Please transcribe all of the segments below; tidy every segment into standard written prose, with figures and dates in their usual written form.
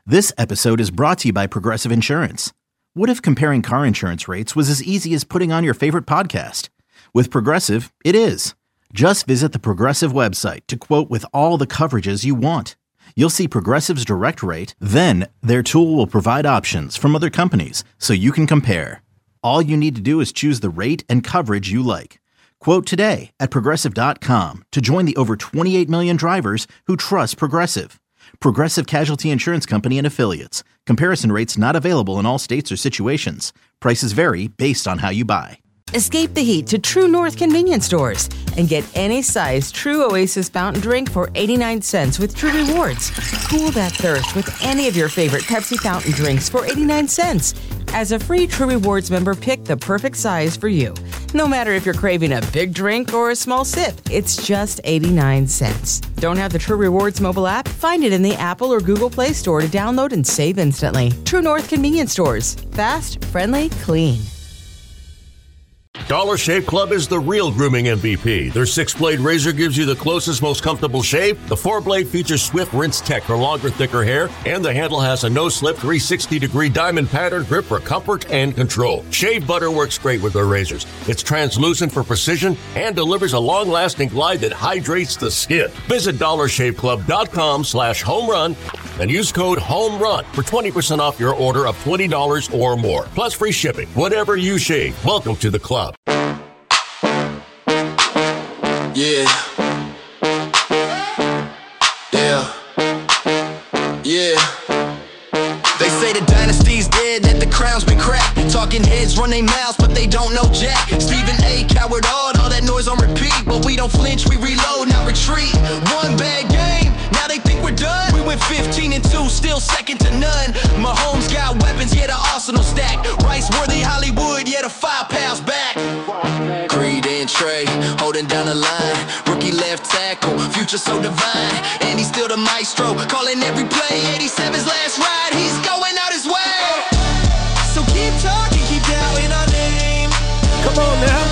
This episode is brought to you by Progressive Insurance. What if comparing car insurance rates was as easy as putting on your favorite podcast? With Progressive, it is. Just visit the Progressive website to quote with all the coverages you want. You'll see Progressive's direct rate, then their tool will provide options from other companies so you can compare. All you need to do is choose the rate and coverage you like. Quote today at Progressive.com to join the over 28 million drivers who trust Progressive. Progressive Casualty Insurance Company and Affiliates. Comparison rates not available in all states or situations. Prices vary based on how you buy. Escape the heat to True North convenience stores and get any size True Oasis fountain drink for 89 cents with True Rewards. Cool that thirst with any of your favorite Pepsi fountain drinks for 89 cents. As a free True Rewards member, pick the perfect size for you. No matter if you're craving a big drink or a small sip, it's just 89 cents. Don't have the True Rewards mobile app? Find it in the Apple or Google Play Store to download and save instantly. True North convenience stores. Fast, friendly, clean. Dollar Shave Club is the real grooming MVP. Their 6-blade razor gives you the closest, most comfortable shave. The 4-blade features swift rinse tech for longer, thicker hair. And the handle has a no-slip 360-degree diamond pattern grip for comfort and control. Shave butter works great with their razors. It's translucent for precision and delivers a long-lasting glide that hydrates the skin. Visit dollarshaveclub.com/homerun and use code HOMERUN for 20% off your order of $20 or more. Plus free shipping. Whatever you shave, welcome to the club. Yeah. They say the dynasty's dead, that the crown's been cracked. Talking heads run their mouths, but they don't know jack. Stephen A. Coward, all that noise on repeat. But we don't flinch, we reload, not retreat. One bad game, now they think we're done. We went 15-2, still second to none. Mahomes got weapons, yeah, the arsenal stacked. Rice-worthy Hollywood, yeah, the firepower's back. Creed and Trey, holding down the line. Rookie left tackle, future so divine. And he's still the maestro, calling every play. 87's last ride, he's going out his way. So keep talking, keep doubting our name. Come on now.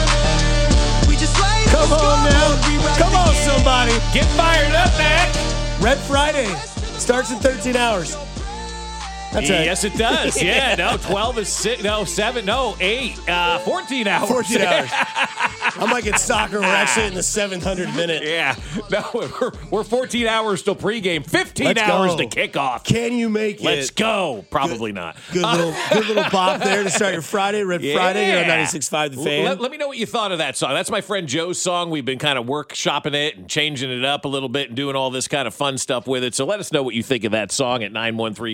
We just like Come on now. Come on, somebody. Get fired up, Mac. Red Friday starts in 13 hours. That's right. Yes, it does. Yeah, no, 12 is 6, no, 7, no, 8, 14 hours. 14 hours. I'm like in soccer. We're actually in the 700 minute. Yeah. No, we're 14 hours till pregame, 15 hours to kickoff. Can you make it? Let's go. Probably not. Good little bop there to start your Friday. Red Friday here on 96.5 The Fan. Let me know what you thought of that song. That's my friend Joe's song. We've been kind of workshopping it and changing it up a little bit and doing all this kind of fun stuff with it. So let us know what you think of that song at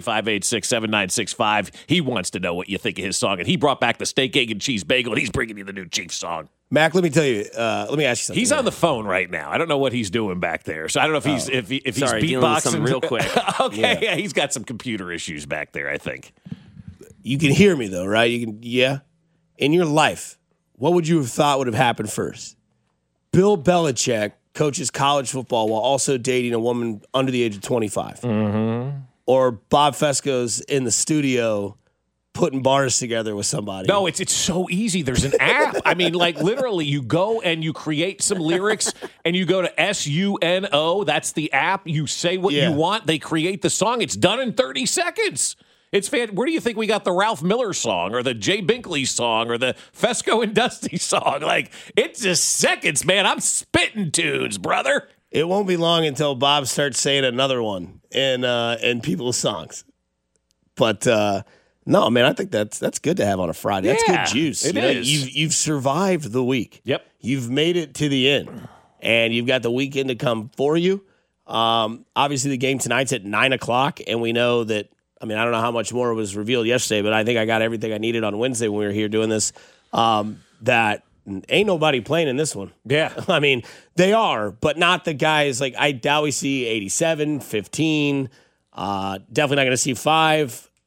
913-586-7965. He wants to know what you think of his song. And he brought back the steak, egg, and cheese bagel, and he's bringing you the new Chiefs song. Mac, let me tell you. Let me ask you something. He's on the phone right now. I don't know what he's doing back there. So I don't know if he's if he's beatboxing real quick. Okay, yeah, he's got some computer issues back there, I think. You can hear me though, right? Yeah. In your life, what would you have thought would have happened first? Bill Belichick coaches college football while also dating a woman under the age of 25. Mm-hmm. Or Bob Fesco's in the studio putting bars together with somebody. No, it's so easy. There's an app. I mean, like literally you go and you create some lyrics and you go to SUNO. That's the app. You say what you want. They create the song. It's done in 30 seconds. It's fan. Where do you think we got the Ralph Miller song or the Jay Binkley song or the Fesco and Dusty song? Like, it's just seconds, man. I'm spitting tunes, brother. It won't be long until Bob starts saying another one in people's songs. But no, man, I think that's good to have on a Friday. That's good juice. It is. You've survived the week. Yep. You've made it to the end, and you've got the weekend to come for you. Obviously, the game tonight's at 9:00, and we know that. I mean, I don't know how much more was revealed yesterday, but I think I got everything I needed on Wednesday when we were here doing this. That ain't nobody playing in this one. Yeah. I mean, they are, but not the guys. Like, I doubt we see 87, 15. Definitely not going to see 5.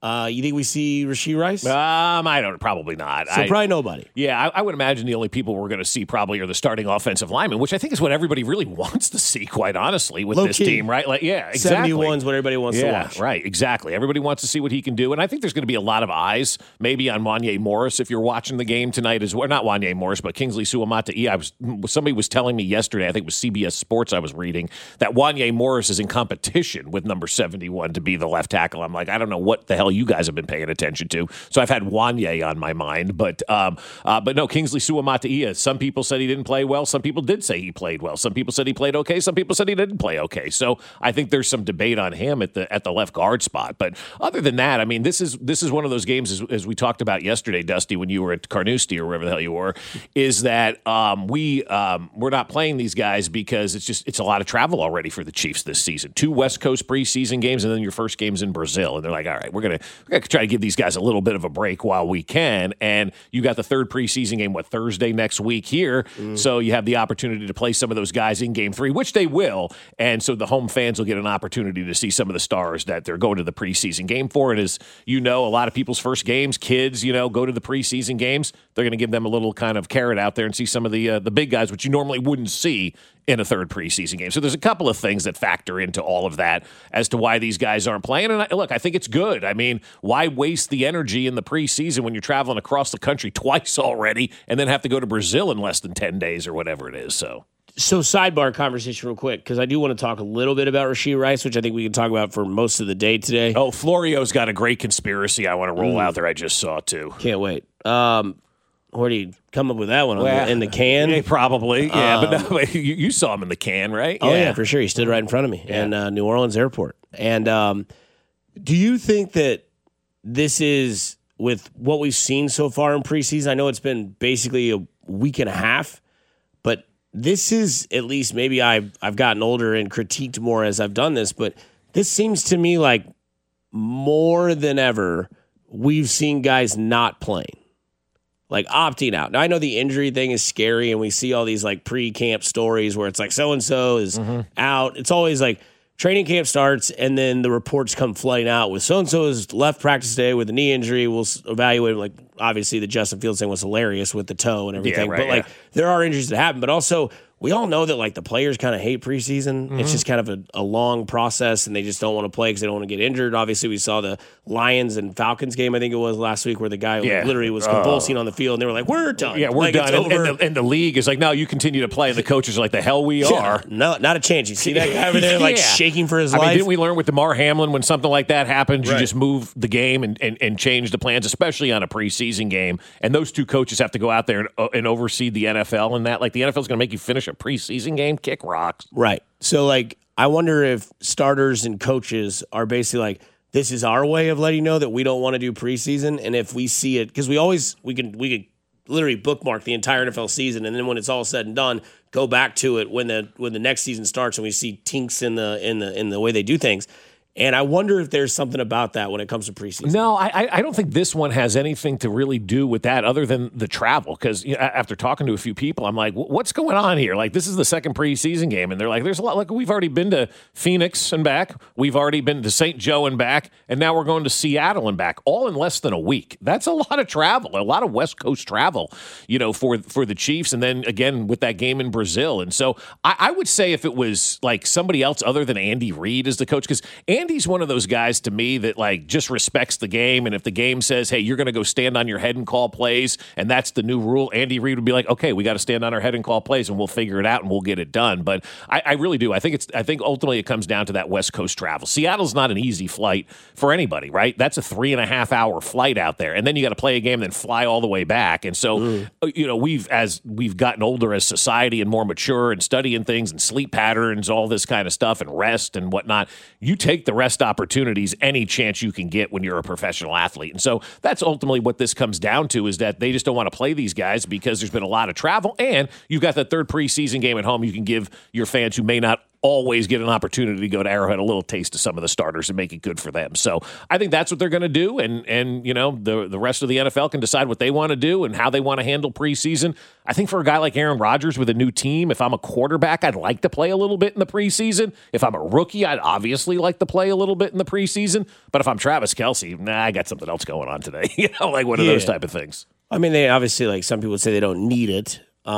You think we see Rashee Rice? Probably not. So probably nobody. Yeah, I would imagine the only people we're going to see probably are the starting offensive linemen, which I think is what everybody really wants to see, quite honestly, with this team, right? Like, yeah, exactly. 71's what everybody wants to watch. Right, exactly. Everybody wants to see what he can do, and I think there's going to be a lot of eyes maybe on Wanya Morris if you're watching the game tonight as well. Not Wanya Morris, but Kingsley Suamata'i. Somebody was telling me yesterday, I think it was CBS Sports I was reading, that Wanya Morris is in competition with number 71 to be the left tackle. I'm like, I don't know what the hell you guys have been paying attention to. So I've had Wanya on my mind, but no, Kingsley Suamata'i. Some people said he didn't play well. Some people did say he played well. Some people said he played okay. Some people said he didn't play okay. So I think there's some debate on him at the left guard spot. But other than that, I mean, this is one of those games as we talked about yesterday, Dusty, when you were at Carnoustie or wherever the hell you were, is that we're not playing these guys because it's a lot of travel already for the Chiefs this season. 2 West Coast preseason games and then your first game's in Brazil, and they're like, all right, we're gonna try to give these guys a little bit of a break while we can. And you got the third preseason game, Thursday next week here. So you have the opportunity to play some of those guys in game 3, which they will. And so the home fans will get an opportunity to see some of the stars that they're going to the preseason game for. And as you know, a lot of people's first games, kids, go to the preseason games. They're going to give them a little kind of carrot out there and see some of the big guys, which you normally wouldn't see in a third preseason game. So there's a couple of things that factor into all of that as to why these guys aren't playing. And look, I think it's good. I mean, why waste the energy in the preseason when you're traveling across the country twice already and then have to go to Brazil in less than 10 days or whatever it is? So sidebar conversation real quick, because I do want to talk a little bit about Rashee Rice, which I think we can talk about for most of the day today. Oh, Florio's got a great conspiracy I want to roll out there. I just saw, too. Can't wait. Where do you come up with that one? In the can? Yeah, probably. Yeah, but no, you saw him in the can, right? Oh, yeah, for sure. He stood right in front of me in New Orleans airport. And do you think that this is, with what we've seen so far in preseason, I know it's been basically a week and a half, but this is, at least maybe I've gotten older and critiqued more as I've done this, but this seems to me like more than ever we've seen guys not playing, like opting out. Now, I know the injury thing is scary, and we see all these like pre-camp stories where it's like so-and-so is out. It's always like training camp starts, and then the reports come flooding out with so-and-so has left practice today with a knee injury. We'll evaluate, like, obviously the Justin Fields thing was hilarious with the toe and everything. Yeah, right, but, there are injuries that happen. But also, we all know that, like, the players kind of hate preseason. It's just kind of a long process, and they just don't want to play because they don't want to get injured. Obviously, we saw the Lions and Falcons game, I think it was last week, where the guy literally was convulsing on the field, and they were like, we're done. Yeah, we're done. And the league is like, no, you continue to play. And the coaches are like, the hell we are. No, not a chance. You see that guy over there, like, shaking for his life? I mean, didn't we learn with DeMar Hamlin when something like that happens, you just move the game and change the plans, especially on a preseason game. And those two coaches have to go out there and oversee the NFL and that. Like, the NFL is going to make you finish a preseason game? Kick rocks. Right. So, like, I wonder if starters and coaches are basically like, this is our way of letting you know that we don't want to do preseason. And if we see it, because we could literally bookmark the entire NFL season, and then when it's all said and done, go back to it when the next season starts and we see tinks in the way they do things. And I wonder if there's something about that when it comes to preseason. No, I don't think this one has anything to really do with that other than the travel. Because after talking to a few people, I'm like, what's going on here? Like, this is the second preseason game. And they're like, there's a lot. Like, we've already been to Phoenix and back. We've already been to St. Joe and back. And now we're going to Seattle and back, all in less than a week. That's a lot of travel, a lot of West Coast travel, for the Chiefs. And then, again, with that game in Brazil. And so I would say if it was, like, somebody else other than Andy Reid as the coach, because Andy's one of those guys to me that, like, just respects the game. And if the game says, hey, you're going to go stand on your head and call plays, and that's the new rule, Andy Reid would be like, okay, we got to stand on our head and call plays, and we'll figure it out and we'll get it done. But I really do. I think ultimately it comes down to that West Coast travel. Seattle's not an easy flight for anybody, right? That's a 3.5 hour flight out there. And then you got to play a game and then fly all the way back. And so, we've gotten older as society and more mature and studying things and sleep patterns, all this kind of stuff, and rest and whatnot, you take the rest opportunities any chance you can get when you're a professional athlete. And so that's ultimately what this comes down to, is that they just don't want to play these guys because there's been a lot of travel, and you've got that third preseason game at home you can give your fans who may not always get an opportunity to go to Arrowhead, a little taste of some of the starters and make it good for them. So I think that's what they're going to do. And the rest of the NFL can decide what they want to do and how they want to handle preseason. I think for a guy like Aaron Rodgers with a new team, if I'm a quarterback, I'd like to play a little bit in the preseason. If I'm a rookie, I'd obviously like to play a little bit in the preseason. But if I'm Travis Kelce, I got something else going on today. Like one of those type of things. I mean, they obviously, like some people say they don't need it.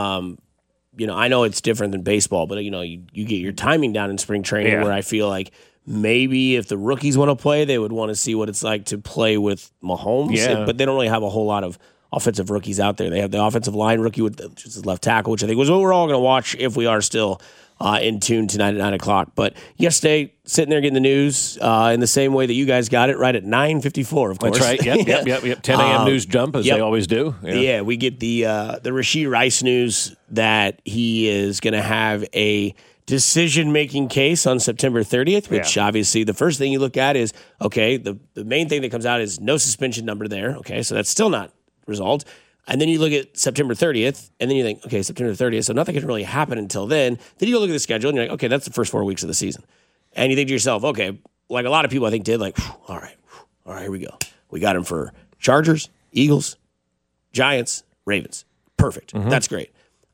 I know it's different than baseball, but, you get your timing down in spring training where I feel like maybe if the rookies want to play, they would want to see what it's like to play with Mahomes. Yeah. But they don't really have a whole lot of offensive rookies out there. They have the offensive line rookie with just left tackle, which I think was what we're all going to watch if we are still in tune tonight at 9 o'clock. But yesterday, sitting there getting the news in the same way that you guys got it, right at 9:54, of course. That's right. Yep. 10 a.m. news jump, as they always do. Yeah, we get the Rashee Rice news that he is going to have a decision-making case on September 30th, which obviously the first thing you look at is, okay, the main thing that comes out is no suspension number there. Okay, so that's still not resolved. And then you look at September 30th, and then you think, okay, September 30th, so nothing can really happen until then. Then you look at the schedule, and you're like, okay, that's the first 4 weeks of the season. And you think to yourself, okay, like a lot of people I think did, like, all right, here we go. We got him for Chargers, Eagles, Giants, Ravens. Perfect. Mm-hmm. That's great.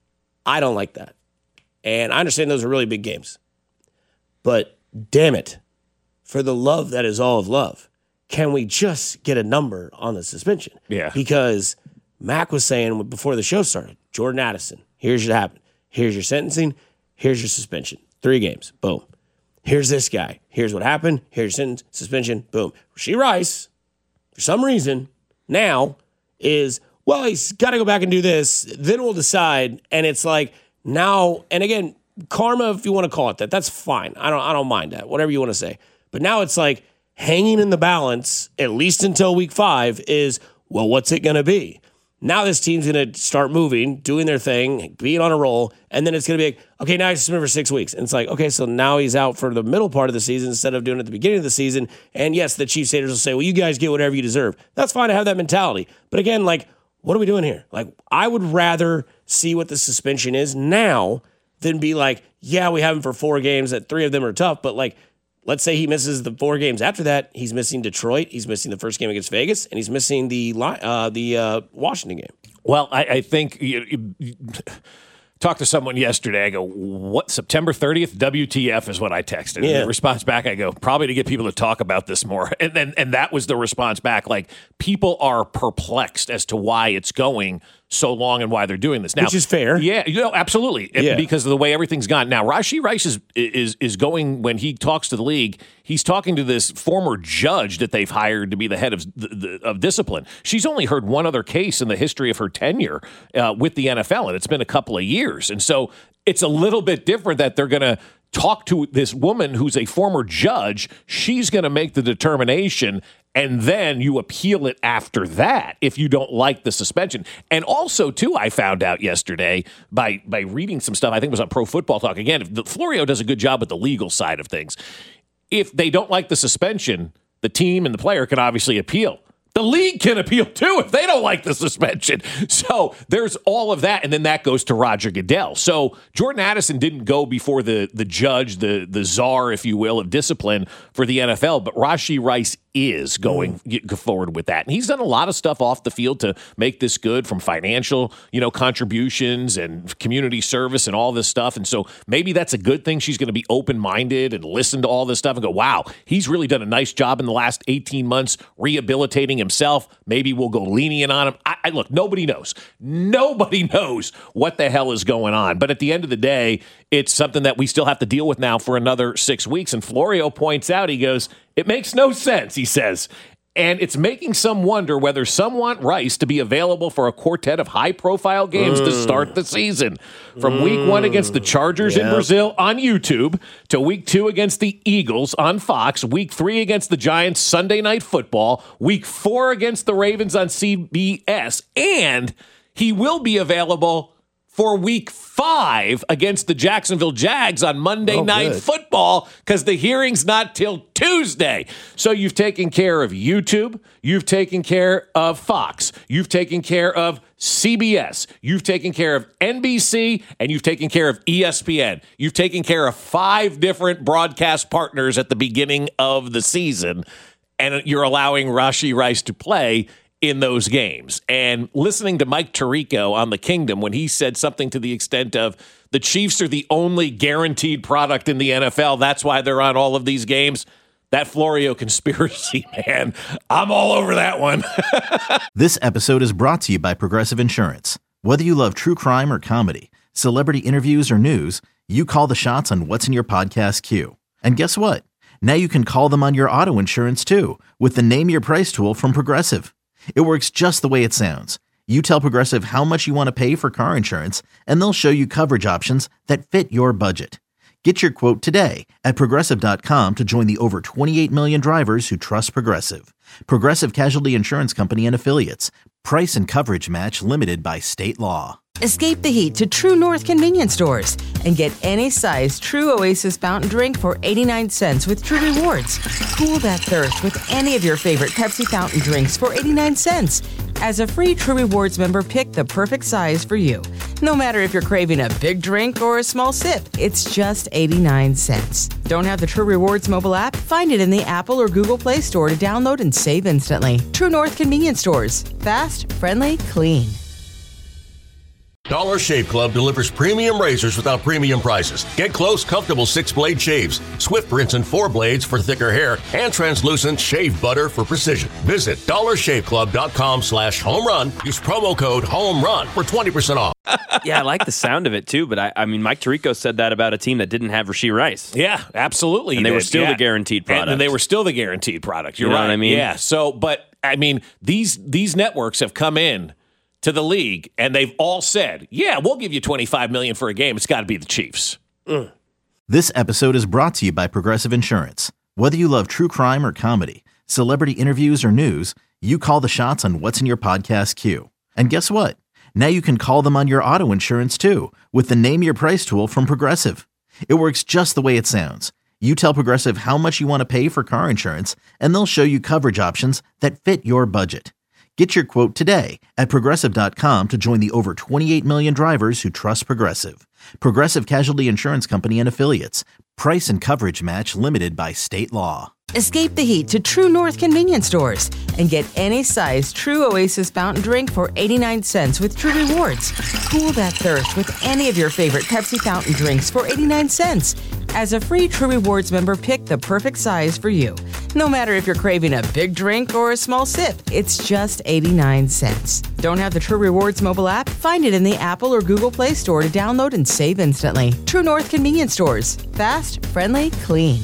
I don't like that. And I understand those are really big games. But damn it, for the love that is all of love, can we just get a number on the suspension? Yeah. Because Mac was saying before the show started, Jordan Addison, here's what happened. Here's your sentencing. Here's your suspension. 3 games. Boom. Here's this guy. Here's what happened. Here's your sentence, suspension. Boom. Rashee Rice, for some reason, now is, well, he's got to go back and do this. Then we'll decide. And it's like now, and again, karma, if you want to call it that, that's fine. I don't mind that. Whatever you want to say. But now it's like hanging in the balance, at least until week 5, is, well, what's it going to be? Now this team's going to start moving, doing their thing, being on a roll, and then it's going to be like, okay, now he's suspended for 6 weeks. And it's like, okay, so now he's out for the middle part of the season instead of doing it at the beginning of the season. And yes, the Chiefs haters will say, well, you guys get whatever you deserve. That's fine to have that mentality. But again, like, what are we doing here? Like, I would rather see what the suspension is now than be like, yeah, we have him for 4 games, that 3 of them are tough, but like, let's say he misses the 4 games after that. He's missing Detroit. He's missing the first game against Vegas, and he's missing the Washington game. Well, I think you talked to someone yesterday. I go, what, September 30th? WTF is what I texted. Yeah. And the response back, I go, probably to get people to talk about this more. And that was the response back. Like, people are perplexed as to why it's going so long and why they're doing this now, which is fair. Yeah, absolutely. Yeah. Because of the way everything's gone. Now, Rashee Rice is going, when he talks to the league, he's talking to this former judge that they've hired to be the head of discipline. She's only heard one other case in the history of her tenure with the NFL, and it's been a couple of years. And so it's a little bit different that they're going to talk to this woman who's a former judge. She's going to make the determination, and then you appeal it after that if you don't like the suspension. And also, too, I found out yesterday by reading some stuff, I think it was on Pro Football Talk. Again, Florio does a good job with the legal side of things. If they don't like the suspension, the team and the player can obviously appeal. The league can appeal, too, if they don't like the suspension. So there's all of that, and then that goes to Roger Goodell. So Jordan Addison didn't go before the judge, the czar, if you will, of discipline for the NFL, but Rashee Rice is going forward with that. And he's done a lot of stuff off the field to make this good, from financial, contributions and community service and all this stuff. And so maybe that's a good thing. She's going to be open-minded and listen to all this stuff and go, wow, he's really done a nice job in the last 18 months rehabilitating himself. Maybe we'll go lenient on him. I look, nobody knows. Nobody knows what the hell is going on. But at the end of the day, it's something that we still have to deal with now for another 6 weeks. And Florio points out, he goes, it makes no sense, he says. And it's making some wonder whether some want Rice to be available for a quartet of high-profile games to start the season. From week 1 against the Chargers in Brazil on YouTube, to week 2 against the Eagles on Fox, week 3 against the Giants Sunday Night Football, week 4 against the Ravens on CBS, and he will be available for week 5 against the Jacksonville Jags on Monday Night Football because the hearing's not till Tuesday. So you've taken care of YouTube, you've taken care of Fox, you've taken care of CBS, you've taken care of NBC, and you've taken care of ESPN. You've taken care of 5 different broadcast partners at the beginning of the season, and you're allowing Rashee Rice to play in those games. And listening to Mike Tirico on The Kingdom when he said something to the extent of the Chiefs are the only guaranteed product in the NFL, that's why they're on all of these games. That Florio conspiracy, man, I'm all over that one. This episode is brought to you by Progressive Insurance. Whether you love true crime or comedy, celebrity interviews or news, you call the shots on what's in your podcast queue. And guess what? Now you can call them on your auto insurance too with the Name Your Price tool from Progressive. It works just the way it sounds. You tell Progressive how much you want to pay for car insurance, and they'll show you coverage options that fit your budget. Get your quote today at Progressive.com to join the over 28 million drivers who trust Progressive. Progressive Casualty Insurance Company and Affiliates. Price and coverage match limited by state law. Escape the heat to True North convenience stores and get any size True Oasis fountain drink for 89 cents with True Rewards. Cool that thirst with any of your favorite Pepsi fountain drinks for 89 cents. As a free True Rewards member, pick the perfect size for you. No matter if you're craving a big drink or a small sip, it's just 89 cents. Don't have the True Rewards mobile app? Find it in the Apple or Google Play Store to download and save instantly. True North convenience stores. Fast, friendly, clean. Dollar Shave Club delivers premium razors without premium prices. Get close, comfortable 6-blade shaves, swift rinse and 4 blades for thicker hair, and translucent shave butter for precision. Visit dollarshaveclub.com/homerun. Use promo code HOMERUN for 20% off. Yeah, I like the sound of it too, but I mean, Mike Tirico said that about a team that didn't have Rashee Rice. Yeah, absolutely. And they were still the guaranteed product. And they were still the guaranteed product. You're You know right. what I mean? Yeah. So, but I mean, these networks have come in to the league, and they've all said, yeah, we'll give you $25 million for a game. It's got to be the Chiefs. This episode is brought to you by Progressive Insurance. Whether you love true crime or comedy, celebrity interviews or news, you call the shots on what's in your podcast queue. And guess what? Now you can call them on your auto insurance too with the Name Your Price tool from Progressive. It works just the way it sounds. You tell Progressive how much you want to pay for car insurance, and they'll show you coverage options that fit your budget. Get your quote today at Progressive.com to join the over 28 million drivers who trust Progressive. Progressive Casualty Insurance Company and Affiliates. Price and coverage match limited by state law. Escape the heat to True North convenience stores and get any size True Oasis fountain drink for 89 cents with True Rewards. Cool that thirst with any of your favorite Pepsi fountain drinks for 89 cents. As a free True Rewards member, pick the perfect size for you. No matter if you're craving a big drink or a small sip, it's just 89 cents. Don't have the True Rewards mobile app? Find it in the Apple or Google Play Store to download and save instantly. True North convenience stores. Fast, friendly, clean.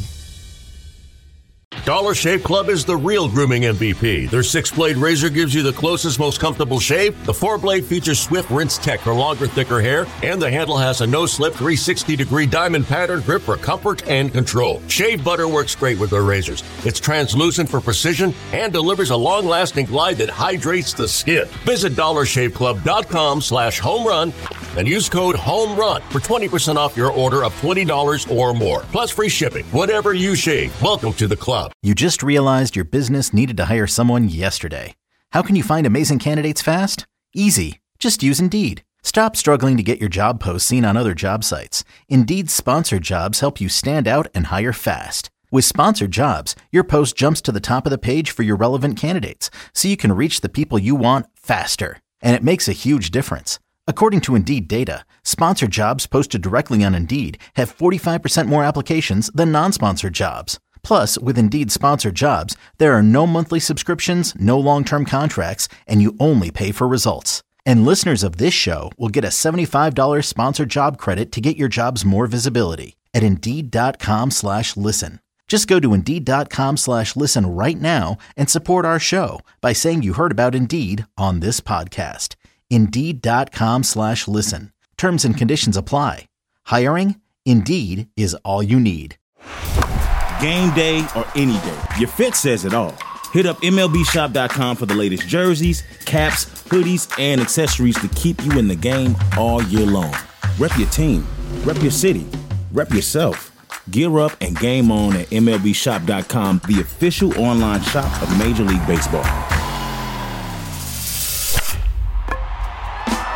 Dollar Shave Club is the real grooming MVP. Their 6-blade razor gives you the closest, most comfortable shave. The 4-blade features swift rinse tech for longer, thicker hair, and the handle has a no-slip 360-degree diamond pattern grip for comfort and control. Shave butter works great with their razors. It's translucent for precision and delivers a long-lasting glide that hydrates the skin. Visit dollarshaveclub.com/homerun and use code HOMERUN for 20% off your order of $20 or more. Plus free shipping. Whatever you shave, welcome to the club. You just realized your business needed to hire someone yesterday. How can you find amazing candidates fast? Easy. Just use Indeed. Stop struggling to get your job posts seen on other job sites. Indeed's sponsored jobs help you stand out and hire fast. With sponsored jobs, your post jumps to the top of the page for your relevant candidates, so you can reach the people you want faster. And it makes a huge difference. According to Indeed data, sponsored jobs posted directly on Indeed have 45% more applications than non-sponsored jobs. Plus, with Indeed sponsored jobs, there are no monthly subscriptions, no long-term contracts, and you only pay for results. And listeners of this show will get a $75 sponsored job credit to get your jobs more visibility at Indeed.com/listen. Just go to Indeed.com/listen right now and support our show by saying you heard about Indeed on this podcast. Indeed.com/listen. Terms and conditions apply. Hiring? Indeed is all you need. Game day or any day, your fit says it all. Hit up MLBshop.com for the latest jerseys, caps, hoodies, and accessories to keep you in the game all year long. Rep your team, rep your city, rep yourself. Gear up and game on at MLBshop.com, the official online shop of Major League Baseball.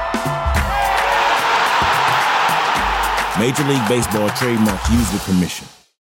Major League Baseball trademark used with permission.